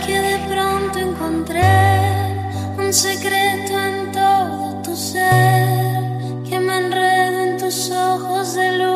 que de pronto encontré un secreto en todo tu ser, que me enredo en tus ojos de luz.